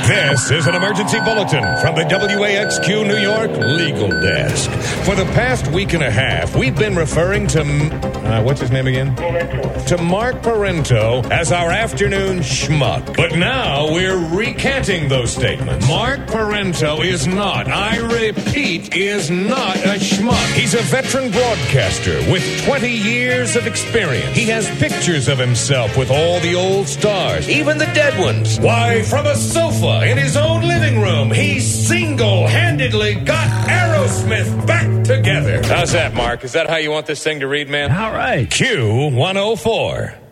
This is an emergency bulletin from the WAXQ New York Legal Desk. For the past week and a half, we've been referring to, what's his name again? To Mark Parento as our afternoon schmuck. But now we're recanting those statements. Mark Parento is not, I repeat, is not a schmuck. He's a veteran broadcaster with 20 years of experience. He has pictures of himself with all the old stars, even the dead ones. Why, from a sofa in his own living room, he single-handedly got Aerosmith back together. How's that, Mark? Is that how you want this thing to read, man? All right. Q104.